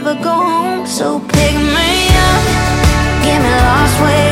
ever go home. So pick me up, get me lost way